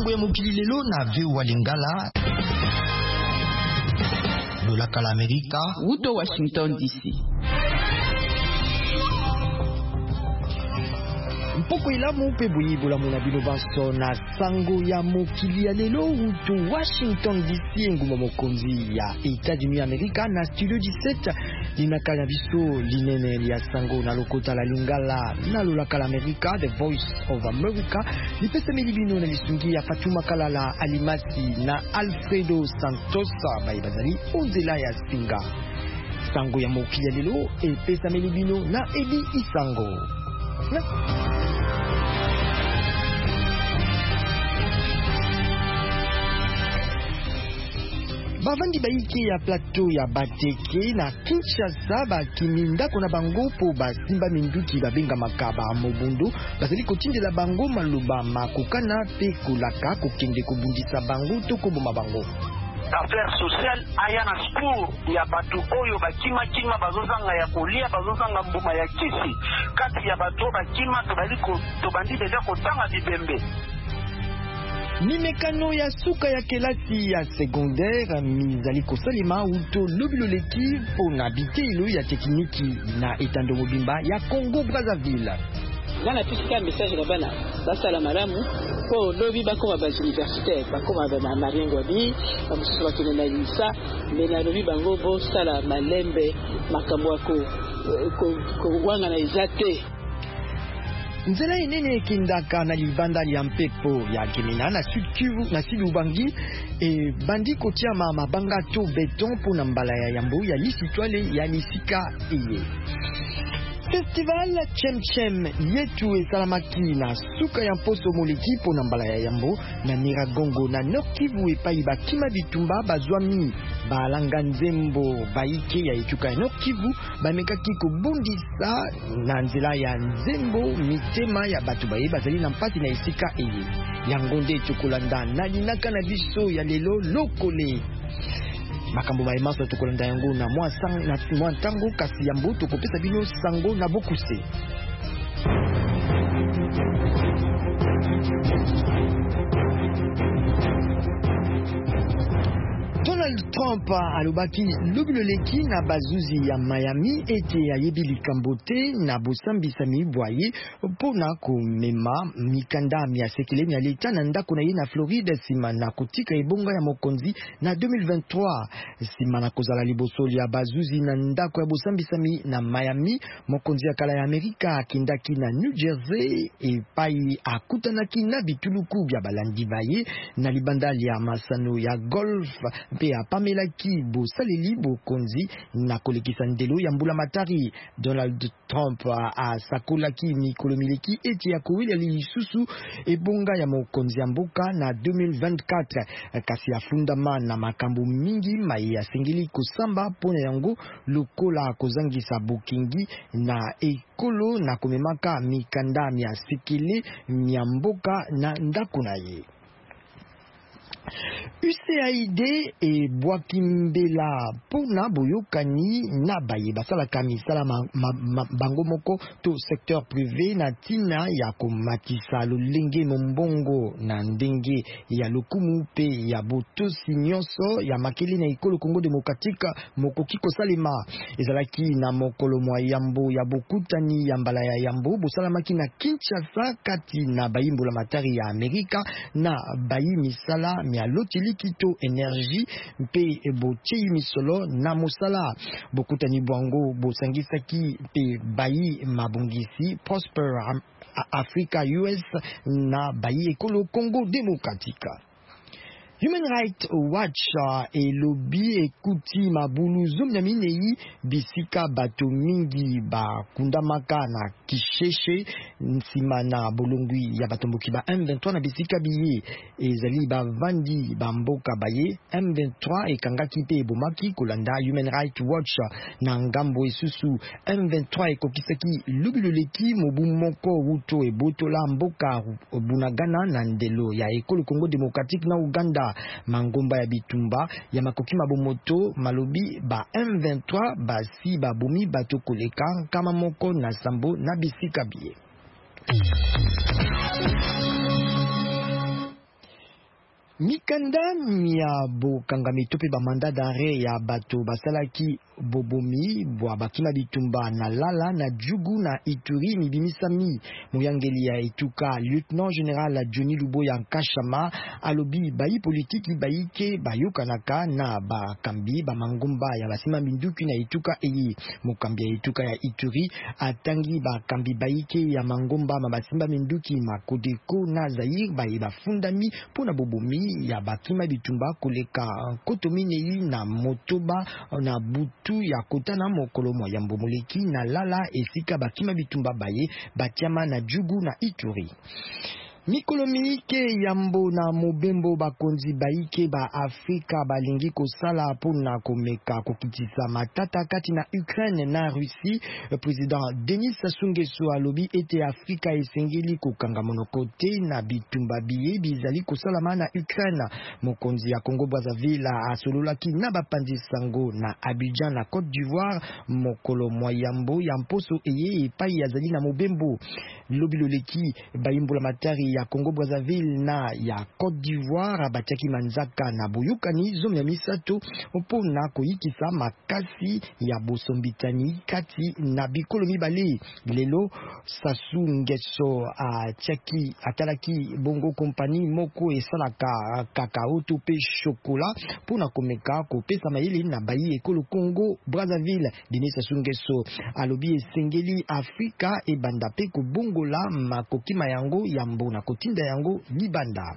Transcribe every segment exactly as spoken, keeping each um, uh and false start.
sango ya mokili lelo na veo wa Lingala lolaka la Amerika uto Washington D C. Mpoko ilamu pe buyibola muna bino baso na sango ya mokili ya lelo uto Washington D C nguma mokonzi ya Etats-Unis Amerika na studio dix-sept linakanya biso linene ya sango na lokota la Lingala na lolaka la Amerika The Voice of America lipesa milibino na lisungi ya Fatuma Kalala Alimasi na Alfredo Santosa baibazali onzela ya singa sango ya mokili ya lelo epesa milibino na Edi Isango na bavandi baike ya plateau ya Bateke na Kinshasa bakiminda kona bango po basimba minduki babenga makaba mobundu bazali kotindela bango maloba makokana pe kolaka kokende kobundisa bango to koboma bango affaire sociale aya na school ya batu oyo bakima kima bazozanga ya kolia bazozanga mbuma ya kisi kati ya bato bakima tobali ko tobandi deja kotanga bibembe ni mekano ya suka ya kelasi ya secondaire mizali kosalima uto lobiloleki pona bitelo ya tekniki na etando mobimba ya Congo Brazzaville. Ngana pisika message na bana basala malamu po lobi bakoma ba universitaire bakoma ba marengo bi bamususu bakene na lisa mena lobi bango bo sala malembe makambo ko ko wanga na izate nzela inene kindaka na libanda ya mpepo ya Gemina na Sud Kivu na Sud Ubangi e bandi kotia mabanga to beton pona mbala ya yambo ya lisitwale ya lisika iye Festival Chem Chem yetu esalamaki na suka ya mposo moleki pona mbala ya yambo na Niragongo na Nord Kivu epai bakima bitumba bazwami balanga nzembo baike ya etuka ya Nord Kivu bamekaki kobundisa na nzela ya nzembo mitema ya batu baye bazali na mpasi na esika eye yango nde tokolanda na linaka na biso ya lelo lokole makambo maemaso tokolanda yango na mwa sang na mwa tango kasi yambo tokopesa bino sango na bokuse Donald Trump alobaki lobiloleki na bazuzi ya Miami ete ayebi likambo te na bosambisa mibwaye mpona komema mikanda ya sekele ya leta na ndako na ye na Floride nsima na kotika ebonga ya mokonzi na deux mille vingt-trois nsima na kozala liboso ya bazuzi na ndako ya bosambisami na Miami mokonzi ya kala ya Amerika akendaki na New Jersey epai akutanaki na bituluku bya balandi baye na libanda ya masano ya golf pe apamelaki bosaleli bokonzi na kolekisa ndelo ya mbula matari. Donald Trump asakolaki mikolo mileki eti ya koweli lisusu ebonga ya mokonzi ya mboka na deux mille vingt-quatre kasi afundama na makambo mingi mai asengeli kosamba pona yango lokola kozangisa bokingi na ekolo na komemaka mikanda mia sekele mia mboka na ndako na ye. U C A I D e Bwakimbela pona boyokani na baye basalaka misala ma, ma, ma, bango moko to secteur privé na tina ya komatisa lolenge mombongo na ndenge ya lokumu pe ya botosi nyonso ya makeli na ekolo Congo Demokratika mokoki kosalema ezalaki na mokolo mwa yambo ya bokutani ya mbala ya yambo bosalamaki na Kinshasa kati na bayimbola matari ya Amerika na bayi misala mia lotili kito energie mpe bochei misolo na mosala bokutani bwango bosangisaki pe bayi mabongisi Prosper Africa U S na bayi ekolo Congo Demokratika. Human Rights Watch uh, e lobby ekuti mabulu zomya minei bisika bato mingi ba kundamaka na kisheshe nsima na bolongwi ya batomboki ba M vingt-trois na bisika biye ezali ba vandi ba mboka baye M vingt-trois ekangaki pe bomaki kolanda Human Rights Watch na ngambo esusu M vingt-trois ekokisaki lubiloleki mobu moko wuto ebotola mboka bunagana na ndelo ya ekolo Congo Demokratique na Uganda mangomba ya bitumba ya makoki mabomoto malobi ba M vingt-trois basi babomi bato koleka kama moko na sambo na bisika biye. Mikanda miabo kangami tope ba mandat d'arrêt ya bato basalaki bobomi bwa bakima bitumba na lala na jugu na Ituri mibimisami muyangeli ya Ituka lieutenant général Johnny Luboya Nkashama alobi bayi politiki bayike bayokanaka na bakambi ba mangomba ya basima minduki na Ituka eyi mukambi ya Ituka ya Ituri atangi bakambi bayike ya mangomba mabasimba minduki makodeko na Zaire bayi bafundami pona bobomi ya bakima bitumba koleka kotomine na motoba na butu ya kotana mokolo mwa ya mbomoleki na lala esika bakima bitumba baye batiama na jugu na Ituri. Mikolo miike yambo na mobembo bakonzi baike ba Afrika balingi kosala pona komeka kokitisa matata kati na Ukraine na Russie. Président Denis Sassou Nguesso alobi ete Afrika esengeli kokanga monokote na bitumba biye bizali kosalama na Ukraine. Mokonzi ya Congo Brazzaville asololaki na bapandi sango na Abidjan na Côte d'Ivoire mokolo moyambo ya mposo eye epai yazali na mobembo. Lobiloleki bayimbola matari ya Congo Brazzaville na ya Côte d'Ivoire batiaki manzaka na boyukani zomi ya misato opona koyikisa makasi ya bosombitani kati na bikolo mibale. Lelo Sassou Nguesso atiaki atalaki bongo kompani moko esalaka kakao to pe chocolat pona komeka kopesa mayele na bayi ekolo Congo Brazzaville. Denis Sassou Nguesso alobi esengeli Afrika ebanda pe kobongola makokima yango yambo na kotinda yango libanda.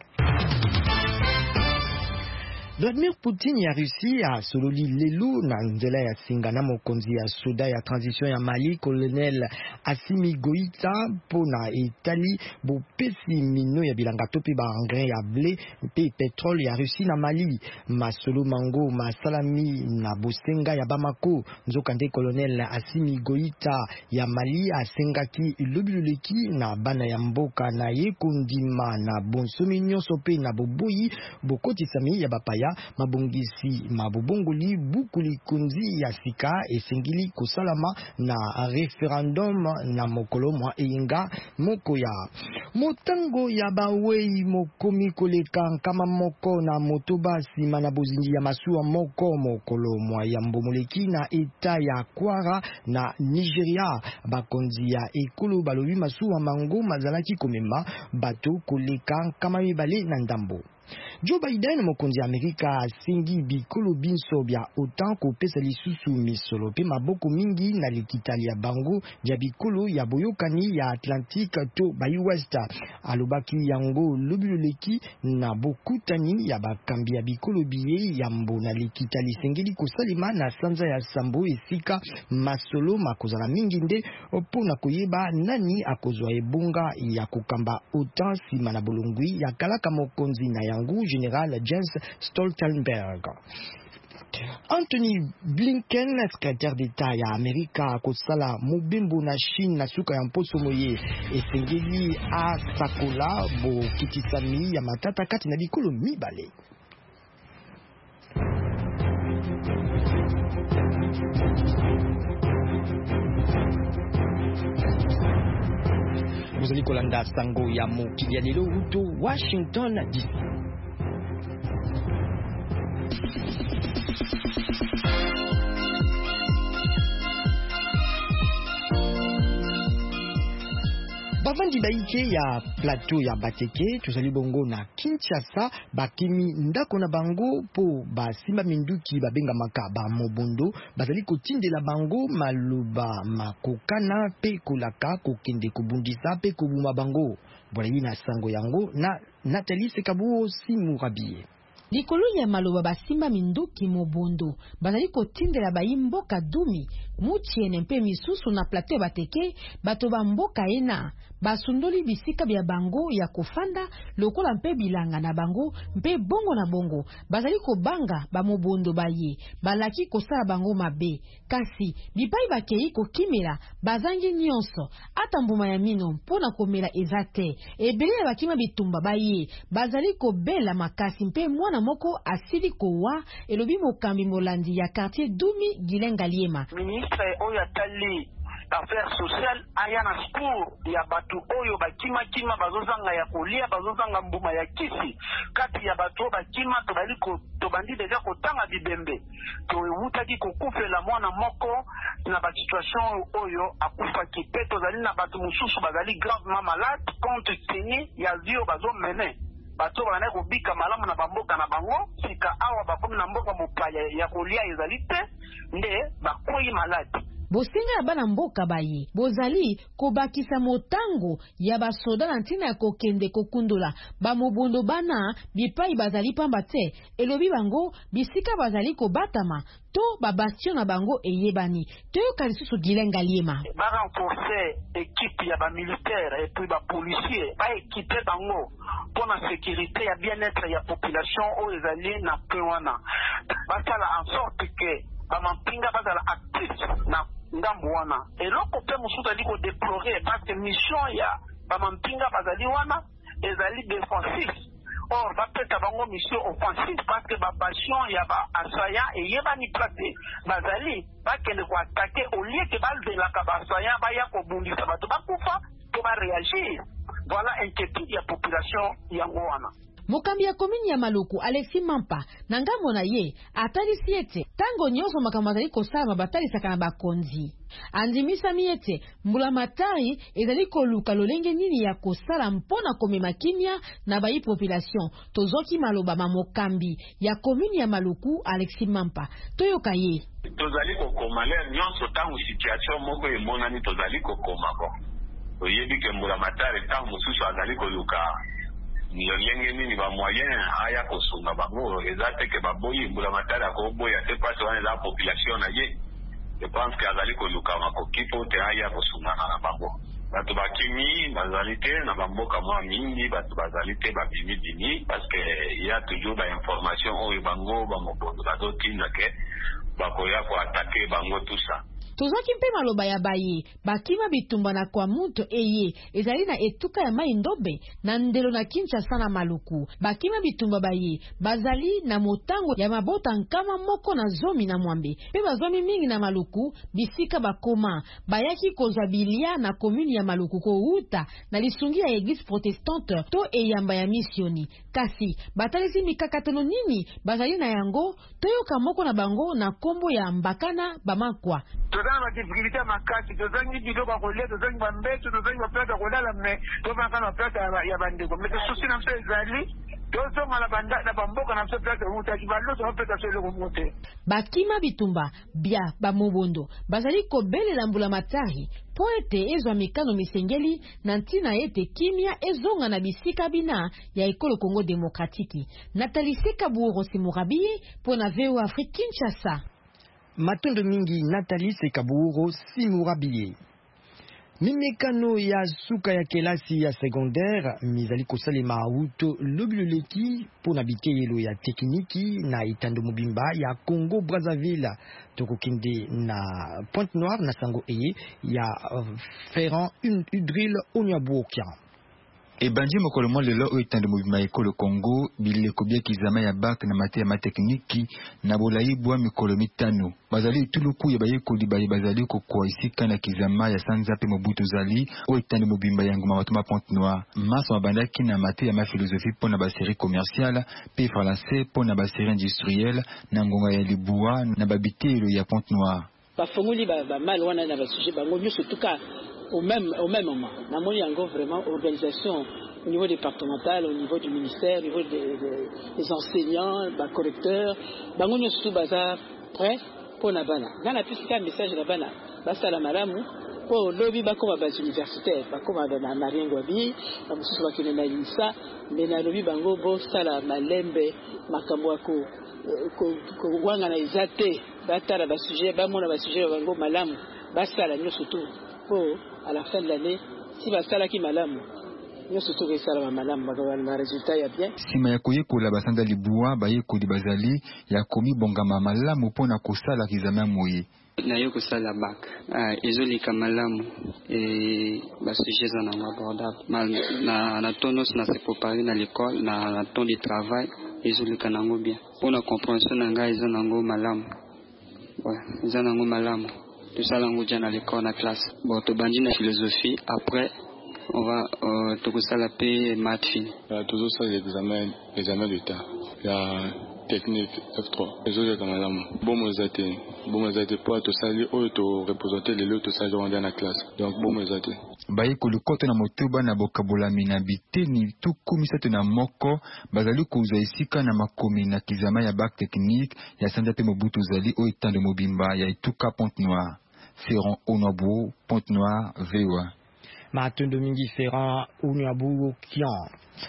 Vladimir Poutine ya Russie a sololi lelo na nzela ya singana mokonzi ya soda ya transition ya Mali colonel Assimi Goïta pona etali bo pesi mino ya bilanga topi ba engrais ya blé pe pétrole ya Russie na Mali. Masolo mango masalami na bosenga ya Bamako nzokande colonel Assimi Goïta ya Mali asengaki lobiloleki na bana ya mboka na ye kondima na bonsomi nyonso pe na boboyi bokotisami ya bapaya mabongisi mabobongoli bukuli kunzi ya sika esengili kosalama na referendum na mokolo mwa einga moko ya motango ya bawei mokomi koleka kama moko na motoba sima na bozindi ya masuwa moko mokolo mwa ya mbomoleki na eta ya Kwara na Nigeria. Bakonzi ya ekolo balobi masuwa mango mazalaki komema bato koleka kama mibale na ndambo. Joe Biden mokonzi Amerika asengi bikolo binso bya otan kopesa lisusu misolo pe maboko mingi na likitali ya bango ya bikolo ya boyokani ya Atlantique to bayi West. Alobaki yango lobiloleki na bokutani ya bakambi ya bikolo biye ya mbo na likitali sengeli kosalima na sanza ya sambo esika masolo makozala mingi nde opona koyeba nani akozwa ebunga ya kokamba otan sima na bolongwi ya kalaka mokonzi na yango Général Jens Stoltenberg. Anthony Blinken, secrétaire d'État ya Amerika kosala mobembo na Chine na suka ya mposo moye esengeli a sakola bo kitisami ya matata kati na bikolo mibale. Mozali kolanda sango ya mokili ya lelo uto Washington D C. Bavandi baike ya plateau ya Bateke tuzali bongo na Kinshasa bakimi ndako na bango po basimba minduki babenga maka ba mobondo bazali kotindela bango maluba makokana pe kolaka kokende kubundisa pe kubuma bango. Bwana na sango yango na Nathalie Sekabuo Simurabie. Likolo ya maloba basimba minduki mobondo bazali kotindela bayimboka dumi mutiene mpe misusu na plateau Bateke bato ba mboka ena basundoli bisika bya bango ya kofanda lokola mpe bilanga na bango mpe bongo na bongo bazali kobanga ba mobondo baye balaki kosala bango mabe kasi bipai bakei kokimela bazangi nyonso ata mbuma ya mino mpona komela ezate ebele bakima bitumba baye bazali kobela makasi mpe mwana moko asili kowa elobi mokambi molandi ya quartier Dumi Gilenga Liema. Ministre oya tali affaire sociale aya na secours ya bato oyo bakima kima bazozanga ya kolia bazozanga mbuma ya kisi kati ya bato bakima tobali ko tobandi deja kotanga bibembe towutaki kokufela mwana moko na ba situation oyo akufaki pe tozali na bato mosusu bazali gravement malade compte tenu ya zio bazomene bato bana kobika malamu na bamboka na bango sika awa bakomi na mboka mopaya ya kolia ezali te nde bakoyi malade. Bosenga ya bana mboka baye bozali kobakisa motango ya basoda na ntina ya kokende kokundula bamobondo bana bipai bazali pamba te elobi bango bisika bazali kobatama to babastion na bango eyebani toyoka lisusu Gilenga Liema ba renforcer équipe ya ba militaire et puis ba policier ba équiper bango pour la sécurité ya bien-être ya population o ezali na pewana basala en sorte que ba mampinga bazala actif na ngambo wana eloko pe mosusu ali ko déplorer parce que mission ya ba mampinga bazali wana ezali défensif or bapeta bango mission offensive parce que ba passion ya ba asaya eyebani place bazali bakende ko attaquer au lieu que baldelaka ba asaya baya kobundisa bato bakufa to ba réagir. Voilà inquiétude ya population yango wana. Mokambi ya komini ya Maluku Alexis Mampa na ngambo na ye atalisi ete tango nyonso makambo azali kosala mabatarisaka na bakonzi andimisa miete mbula matari ezali koluka lolenge nini ya kosala mpona komema kimia na bayi population tozoki maloba ma mokambi ya komini ya Maluku Alexis Mampa toyoka ye tozali kokoma le nyonso tango situation moko emonani tozali kokoma ko oyebi ke mbula matari tango mosusu azali koluka lolenge nini ba moyen aya kosunga bango ezate ke baboyi mbula matari akoboya te pasi wana la population na ye je pense que azali koluka makokipo te aya kosunga na bango bato bakimi bazali te na bamboka mwa mingi bato bazali te babimi bimi parce que il y a toujours ba information oyo bango bamobondo bazotinda ke bakoya ko attaquer bango tout ça. Tozoki mpe maloba ya baye bakima bitumba na kwa muto eye ezali na etuka ya mai ndobe na ndelo na Kinshasa na Maluku bakima bitumba baye bazali na motango ya mabota nkama moko na zomi na mwambe pe bazomi mingi na Maluku bisika bakoma bayaki kozabilia na komuni ya Maluku ko uta na lisungi ya Eglise protestante to eyamba ya misioni kasi batalisi mikakatano nini bazali na yango toyoka moko na bango na kombo ya mbakana bamakwa tozanga difficulté makasi tozangi biloko ya kolia tozangi bambeto tozangi baplate ya kolala me tobanga na plate ya bandeko me tosusi na mso ezali tozonga na bamboka na mso plate omutaki baloso bapeta so eloko mote bakima bitumba bia bamobondo bazali kobelela mbula matari po ete ezwa mikano misengeli na ntina ete kimia ezonga na bisika bina ya ekolo Congo Demokratiki. Nathalie Sekaburo Simurabie po na V O Afrique Kinshasa. Matondo mingi Nathalie Sekaburo Simurabie. Mimekano ya suka ya kelasi ya secondaire mizali kosalema auto lobiloleki pona biteyelo ya tekniki na itando mobimba ya Congo Brazzaville tokokende na Pointe Noire na sango eye ya uh, Ferrand Udril Onyabuokia. Ebandi mokolo mo lelo oyo etando mobimba ekolo Congo bileko bia kizama ya bac na mate ya matekniki na bolayi bwa mikolo mitano bazali tuluku ya bayekoli baye bazali kokwa isika na kizama ya sanza pe mobutu zali oyo etando mobimba ya nguma batuma Pointe Noire maso mabandaki na mate ya ma philosophie pona ba série commerciale pe français pona ba série industrielle na ngonga ya libua na babitelo ya Pointe Noire bafongoli ba ba mal wana na ba sujet bango nyo surtout au même au même moment na moni yango vraiment organisation au niveau départemental au niveau du ministère au niveau des, des, des enseignants ba correcteurs bango nyo surtout baza prêt pour na bana ngana pisika message na bana basala malamu po lobi bakoma ba universitaire bakoma ba Mariengo bi ba mususu bakine na lisa mais na lobi bango bo sala malembe makambo ko ko wanga na izate batala ba sujet ba mona ba sujet bango malamu basala nyo surtout pour à la fin de l'année si basala ki malamu nyo surtout que sala malamu bakaba na résultat ya bien sima ya koyekola basanda libua bayekoli bazali ya komi bongama malamu pona kosala kizama moye na yo kosala bac ah ezolika malamu et ba sujet za na abordable na na tonos na se préparer na l'école na na temps de travail ezolika nango bien pona compréhension na ngai eza nango malamu ouais eza nango malamu tout ça langue à l'école, à classe. Bon, tu bandis la philosophie. Après, on va euh, tout ça la paix maths fin. Toujours ça l'examen, l'examen d'État. Il y a technique F trois. Les autres comme madame. Bon moi zate, bon moi zate pour tout ça, les autres représenter les autres ça dans la classe. Donc bon moi zate. Baye ko lukoto na motuba na bokabola minabite ni tukumisa tena moko bazali kuza isika na makomi na kizama ya bac technique ya Sanda pe Mobutu zali o etant de Mobimba ya Ituka Pointe-Noire. Ferrand Onabo Pointe-Noire V O A. Matondo mingi Ferrand Onabo Kian.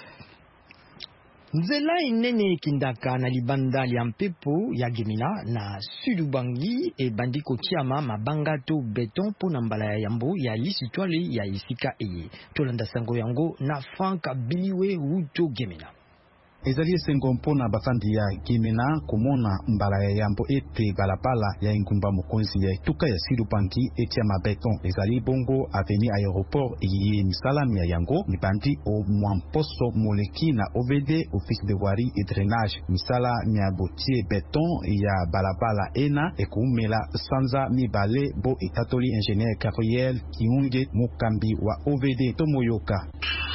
Nzela inene kindaka na libanda ya mpepo ya Gemina na Sudubangi e bandiko tiama mabanga to beton po na mbala ya yambo ya lisitwale ya isika eye. Tolanda sango yango na Frank Biliwe Wuto Gemina. Ezali esengo mpona bafandi ya Gemena komona mbala ya yambo ete balabala ya ingumba mokonzi ya Ituka ya Sidubangi etia mabeton. Ezali bongo aveni aéroport ye misalami ya yango mibandi o mwamposo moleki na O V D office de voirie et drainage. Misala mia botie beton ya balabala ena ekumela sanza mibale bo etatoli ingénieur Gabriel Kiunge mokambi wa O V D Tomoyoka.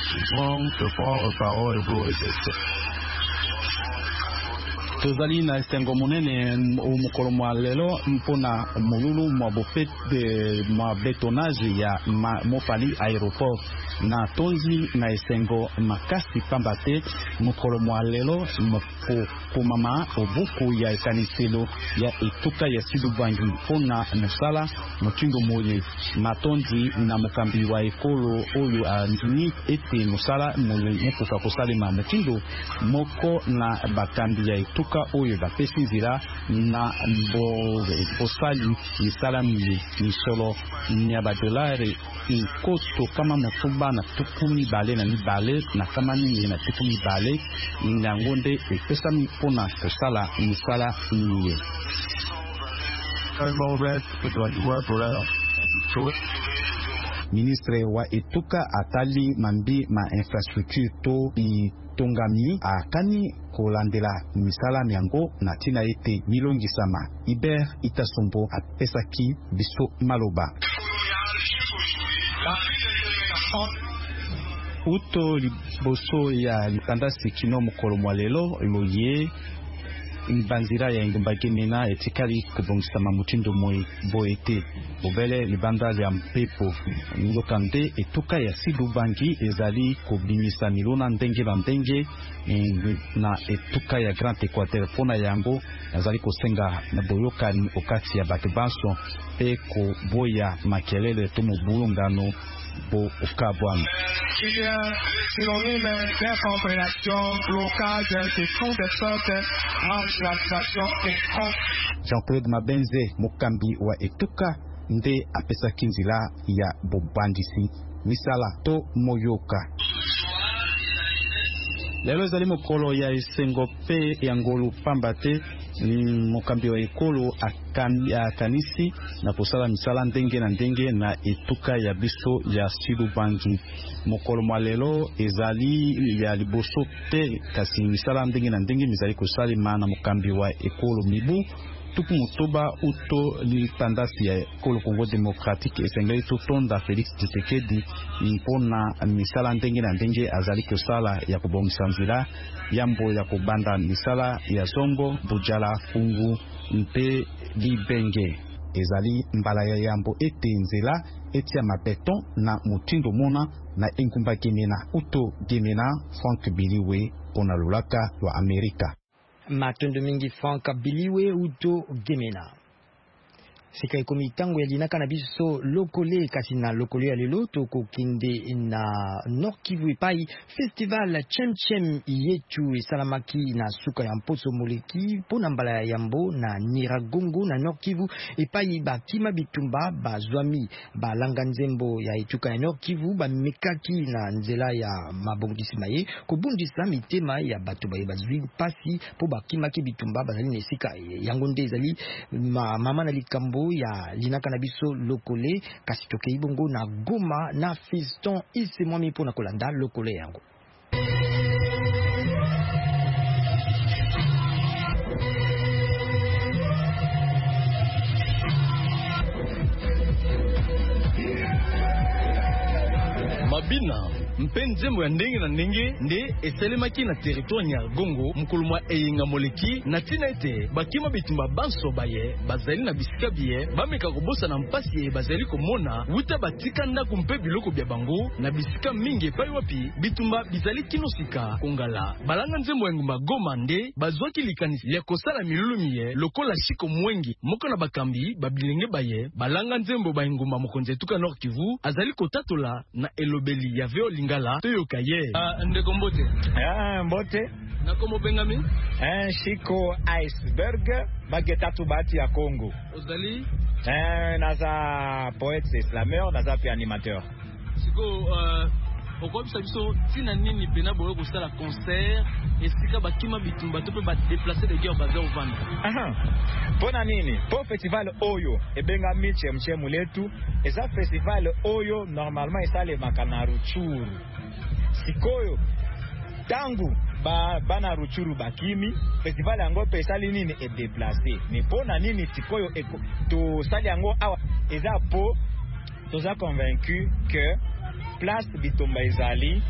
Tozali na esengo monene mokolo mwa lelo mpona molulu mwa bofet de mwa betonage ya ma, mofali aéroport na tonzi na esengo makasi pamba te mokolo mwa lelo po mama obuku ya ekaniselo ya Ituka ya Sidubangi mpona mosala motindo moye na tonzi na mokambi wa ekolo oyo andini ete mosala mokoka kosalema motindo moko na bakambi ya Ituka oyo bapesi nzela na bosali misala misolo ya badolari nkoto kama motumba na tuku mibale na mibale na kama mingi na tuku mibale yango nde epesami mpona kosala misala miye. Ministre wa Ituka atali mambi ma infrastructure to itongami akani kolandela misala miango na tina ete milongisama. Iber Itasombo apesaki biso maloba. Uto liboso ya likanda sikino mokolo mwa lelo loye Banzira ya ingumba Gemena etikali kubongisama mutindo moi boete obele libanda ya mpepo ngokande Ituka ya Sidubangi ezali kobimisa milona ndenge na ndenge na Ituka ya Grand Equateur pona yango ezali kosenga na boyoka okati ya bato banso pe ko boya makelele to mobulungano bo ukabwana. Il y a synonyme d'incompréhension blocage des fonds de sorte entre l'administration et Jean-Claude Mabenze mokambi wa Ituka nde apesa kinzila ya bobandisi misala to moyoka. Lelo ezali mokolo ya esengo pe ya ngolu pamba te mokambi wa ekolo akanisi na kosala misala ndenge na ndenge na Ituka ya biso ya Sidubangi. Mokolo mwa lelo ezali ya liboso te kasi misala ndenge na ndenge mizali kosalema na mokambi wa ekolo mibu tupu motoba uto litandasi ya ekolo Congo Démocratique esengeli totonda Félix Tshisekedi mpona misala ndenge na ndenge azali kosala ya kubongisa nzela yambo ya kubanda misala ya Zombo, Bujala, Fungu mpe Libenge. Ezali mbala ya yambo ete nzela etia mabeton na mutindo mona na engumba Gemena uto Gemena Frank Biliwe pona lulaka wa Amerika. Matondo mingi Frank Biliwe Uto Gemena. Sika ikomi tango ya linaka na biso lokole kasi na lokole ya lelo toko kinde na Nord Kivu epai festival Chem Chem yetu esalamaki na suka ya mposo moleki pona mbala ya yambo na Niragongo na Nord Kivu epai bakima bitumba bazwami balanga nzembo ya etuka ya Nord Kivu bamekaki na nzela ya mabongisi maye kobundisa mitema ya bato baye bazwi pasi po bakima ki bitumba bazali nesika yango nde ezali ma, mama na likambo ya linaka na biso lokole kasi toke ibongo na Goma na Fiston ise mwami pona kolanda lokole yango. Mabina mpendzembo ya ndenge na ndenge nde esalemaki na territoire Nyargongo mukulu mwa eyenga moleki na tina ete bakima bitumba banso baye bazali na bisika biye bameka kobosa na mpasi ye bazali komona wuta batika ndako mpe biloko bya bango na bisika mingi epai wapi bitumba bizali kinosika kongala balanga nzembo ya ngumba Goma nde bazwaki likanisi ya kosala milulumi ye lokola shiko mwengi moko na bakambi babilenge baye balanga nzembo ba ngumba mokonzi etuka Nord Kivu azali kotatola na elobeli ya veo lingala toyoka ye uh, ndeko mbote ah mbote na komo bengami un shiko iceberg bagetatu bati ya Congo ozali eh naza poète slameur naza pe animateur siko uh, okobisa biso tina nini pena boyo kosala concert esika bakima bitumba to pe ba déplacer de guerre bazao vanda aha pona nini po festival oyo ebenga miche mchemu letu eza festival oyo normalement esale makana Ruchuru sikoyo tangu ba bana Ruchuru bakimi festival yango pe esali nini e déplacer ni pona nini sikoyo to sali yango awa eza po toza convaincu que place bitumba ezali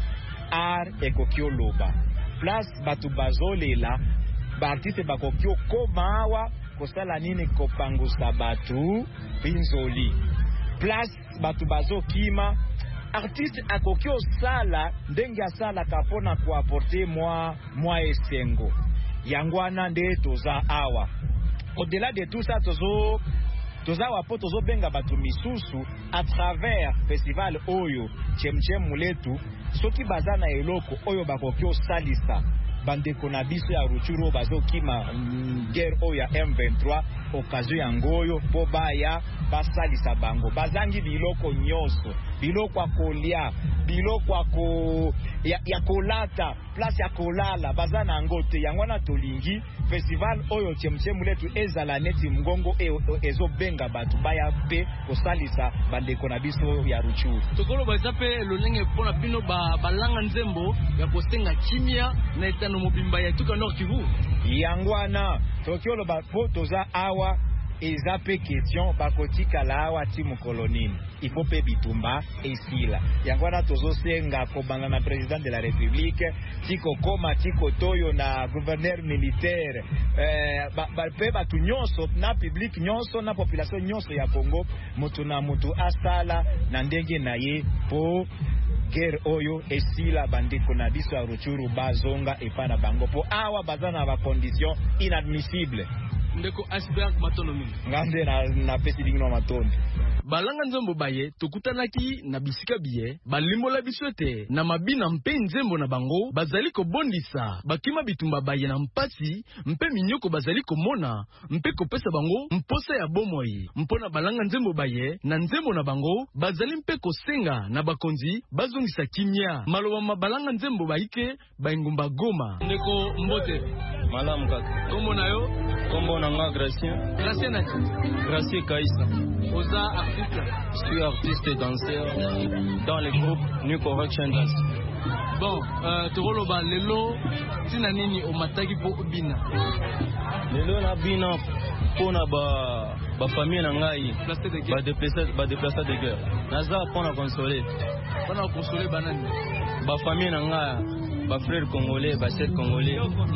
art ekokio loba place batu bazolela ba artiste bakokio koma awa kosala nini kopangusa batu binzoli place batu bazokima artiste akokio sala ndenge asala kapona ku apporter moi moi esengo yangwana nde toza awa au-delà de tout ça tozo toza wapo tozo benga batu misusu à travers festival oyo chemchem muletu soki bazana eloko oyo bakokio salisa bandeko na biso ya Ruchuru bazokima guerre oyo ya M vingt-trois occasion ya ngoyo po baya basalisa bango bazangi biloko nyoso biloko akolia biloko ako ya, ya kolata place ya kolala bazana ngote yangwana tolingi festival oyo chemchemu letu ezala neti mgongo e, ezo benga batu baya pe kosalisa bandeko na biso ya Ruchuru tokolo bazape lolenge pona bino ba balanga nzembo ya kosenga kimia na etano mobimba ya tuka Nord Kivu yangwana tokiolo ba toza awa eza pe question bakotika la awa timu kolonini il faut pe bitumba esila yangwana tozosenga kobanga na président de la république tiko koma tiko toyo na gouverneur militaire eh ba, ba pe batu nyonso na public nyonso na population nyonso ya Congo mutu na mutu asala na ndenge na ye po guerre oyo esila bandeko na biso ya Ruchuru bazonga epana bango po awa bazana ba condition inadmissible ndeko iceberg matono mingi ngande na na pesi dingino matondo balanga nzembo baye tokutanaki na bisika biye balimbola biswete na mabina mpe nzembo na bango bazali kobondisa bakima bitumba baye na mpasi mpe minyoko bazali komona mpe kopesa bango mposa ya bomoi mpona balanga nzembo baye na nzembo na bango bazali mpe kosenga na bakonzi bazongisa kimia maloba mabalanga nzembo baike baingumba Goma ndeko mbote malamu kaka kombo nayo kombo na nga Gracien Gracien na Gracien Kaisa oza artiste je suis artiste et danseur dans le groupe New Correction Dance bon euh tokoloba lelo tina nini omataki po bina lelo na bina pona ba ba famille na ngai ba déplacer ba déplacer de guerre naza pona consoler pona consoler banani ba famille na ngai ba frère congolais ba sœur congolais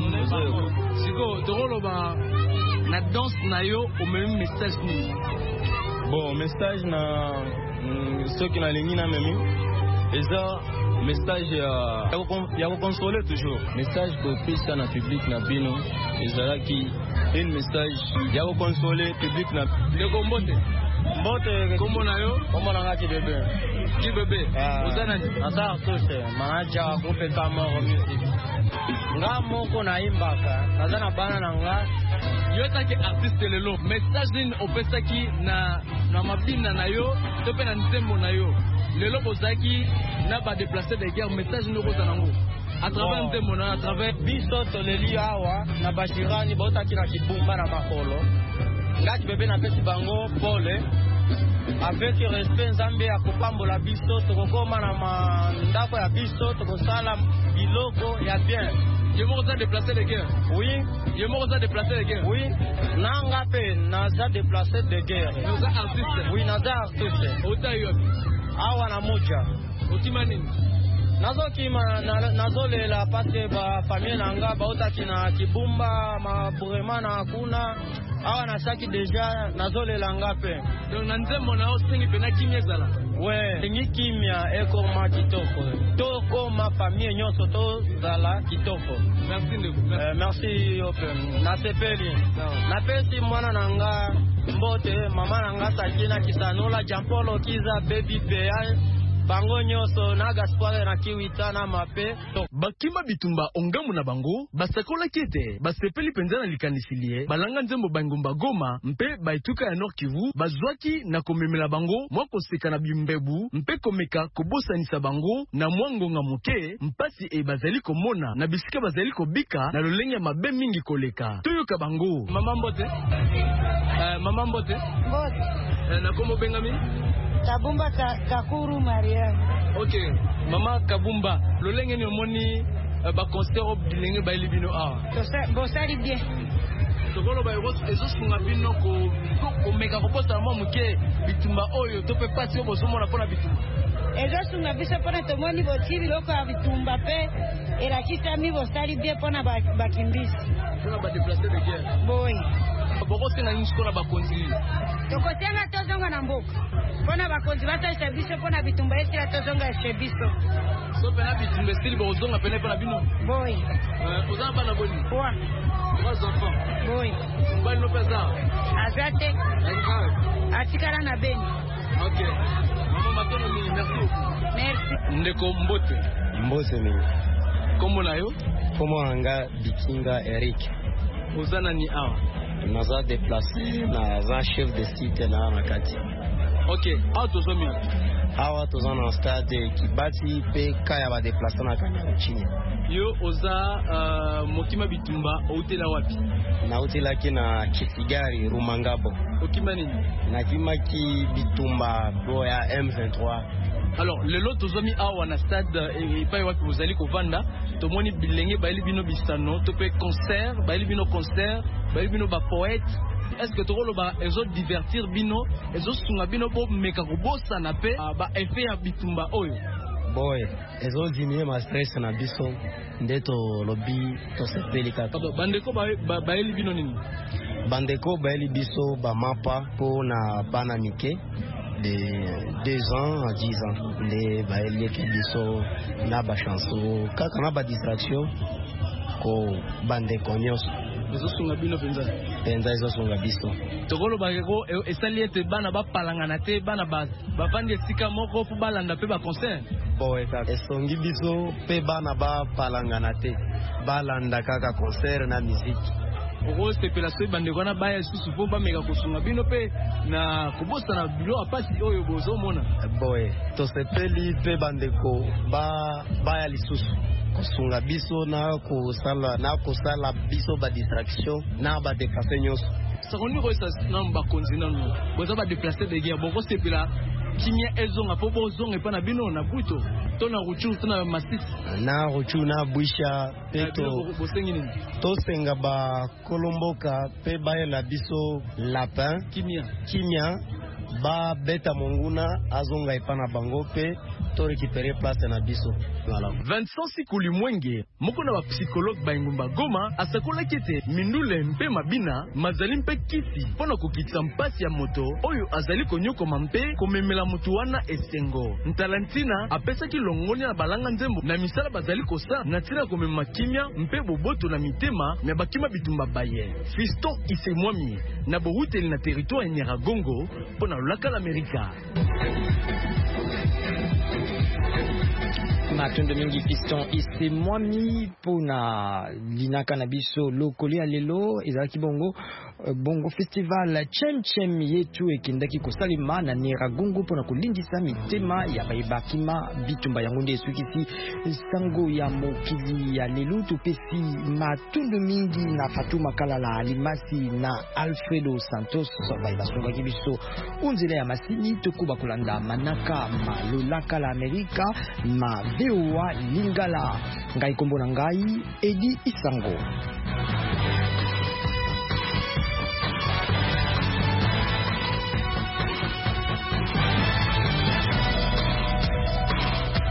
siko tokoloba na danse na yo o même message ni bon message na ceux qui na lingi na memi eza message ya ya ko consoler toujours message ko pesa na public na bino ezala ki un message ya ko consoler public na le kombote mbote kombo na yo kombo na ngaki bebe ki bebe ozana ni asa tose manager groupe Camaro music nga moko na imbaka nazana bana na nga yo taki artiste lelo message din opesaki na na mabina na yo to pe na nzembo na yo lelo bozaki na ba déplacer de guerre message no kozana ngo à travers nzembo na à travers biso toleli awa na bashirani botaki na kibumba na makolo ngaki bebe na pesi bango pole avec respect nzambe ya kopambola biso tokokoma na mandako ya biso tokosala biloko ya bien Yo moko za déplacer de guerre. Oui. Yo moko za déplacer de guerre. Oui. Nanga pe naza déplacer de guerre. Naza artiste. Oui, naza artiste. Ota yo. Awa na moja. Otimani nazo kima nazo lela pate ba famille nanga bauta kina kibumba maburema na kuna awa na saki deja nazo lela ngape donc na nzembo na osengi pena kimia zala ouais ngi kimia eko ma kitoko to ko ma famille nyonso to zala kitoko. Merci ndeko. Euh, merci open na sepeli na pesi mwana nanga mbote mama nanga sakina kisanola Jampolo kiza baby pea bango nyoso na Gaspard na kiwita na mape bakima bitumba ongamu na bango basakola kete basepeli penza na likanisilie balanga nzembo bangumba Goma mpe baituka ya Nord Kivu bazwaki na komemela bango mwako seka na bimbebu mpe komeka kobosanisa bango na mwangonga moke mpasi e bazali komona na bisika bazali kobika na lolenge mabe mingi koleka toyoka bango mama mbote uh, mama mbote mbote uh, na komo bengami Kabumba ka, Kakuru Mariam. Ok, Mama Kabumba, lolenge ni omoni uh, ba concert ob dilenge ba libino a. Bosali bien. Tokolo ba yos ezo sunga bino ko ko meka ko posta mo muke bitumba oyo to pe pasi obo somo na pona bitumba. Ezo sunga biso pona to moni botiri loko ya bitumba pe era kita mi bosali bien pona ba bakimbisi. Pona ba déplacer de guerre. Boy. Boko sena nskola ba konzi. Toko tenga tozonga na mboka. Pona bakonzi bata service pona bitumba esila tozonga service. So pena bitumba stili bo zonga pena pona bino. Boy. Euh ozanga bana boni. Quoi? Trois enfants. Boy. Bali no pesa. Azate. Encore. Atikala na beni. OK. Maman matono ni merci beaucoup. Merci. Ndeko mbote. Mbote mimi. Kombo na yo? Kombo nanga Bikinga Eric. Ozana ni awa. Naza déplacé na za chef de site na nakati. OK, awa tozomi. Awa tozo na stade Kibati pe kaya ba déplacer na kanya chini. Yo oza uh, mokima bitumba outela wapi? Na outela kina Kisigari Rumangabo. Okima nini? Na kimaki bitumba boya M vingt-trois. Alors lelo tozomi awa na stade e pa wapi bozali kovanda tomoni bilenge baeli bino bisano to pe concert baeli bino concert baeli bino ba poète. Est-ce que tu veux ezo divertir bino ezo sunga bino bo meka ko bossa na pe ba effet ya bitumba oyo boy ezo diminuer ma stress na biso ndeto lobi to sepeli kaka bandeko ba baeli bino nini bandeko baeli biso ba mapa po na bana mike de deux ans à dix ans les baeli ke biso na ba chanson kaka na ba distraction ko bandeko nyonso ezo sunga bino penza penza ezo sunga biso tokolo bakeko esali ete bana bapalangana te bana bavandi esika moko po balanda pe ba concert boye kaka esongi biso pe bana bapalangana te balanda kaka concert na musique oko sepela so bandeko wana baya lisusu po bameka kosunga bino pe na kobosana bilo apasi oyo bozomona boye tosepeli pe bandeko ba baya lisusu kosunga biso na kosala na kosala biso ba distraction na ba déplacer nyonso sakoni ko sa na ba konzina no boza ba déplacer de guerre boko sepela kimia ezonga po bozonga pa na bino na buto to na ruchu to na masisi na ruchu na buisha peto bosengi nini to senga ba kolomboka pe ba la biso lapin kimia kimia ba beta monguna azonga ipana bango pe to récupérer place na biso. Voilà. Vincent Sikuli Mwenge, moko na ba psychologue ba Ngumba Goma, asakola kete mindule mpe mabina, mazali mpe kiti pona kokitsa mpasi ya moto, oyo azali konyoko mampe komemela mutu wana esengo. Ntalantina apesa ki longoni na balanga nzembo na misala bazali kosa na tina komema kimia mpe boboto na mitema na bakima bitumba baye. Fiston Isemwami na bohuteli na territoire ya Nyiragongo pona lolaka l'Amerika. Matondo mingi Fiston Isemwami pona linaka na biso lokoli ya lelo ezalaki bongo bongo festival Chem Chem yetu ekindaki kosalima na Nyiragongo pona kolindisa mitema ya bayebakima bitumba yango nde esukisi sango ya mokili ya lelo topesi matondo mingi na Fatuma Kalala Alimasi na Alfredo Santos bayebasungaki biso unzela ya masini tokuba kolanda manaka malolaka la Amerika ma Bewa Lingala ngai kombo na ngai Edi Isango.